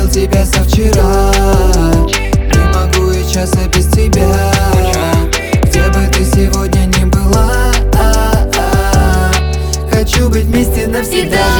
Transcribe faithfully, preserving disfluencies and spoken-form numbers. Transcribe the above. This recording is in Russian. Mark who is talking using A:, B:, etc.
A: тебя со вчера. Не могу и часа без тебя. Где бы ты сегодня ни была, хочу быть вместе навсегда.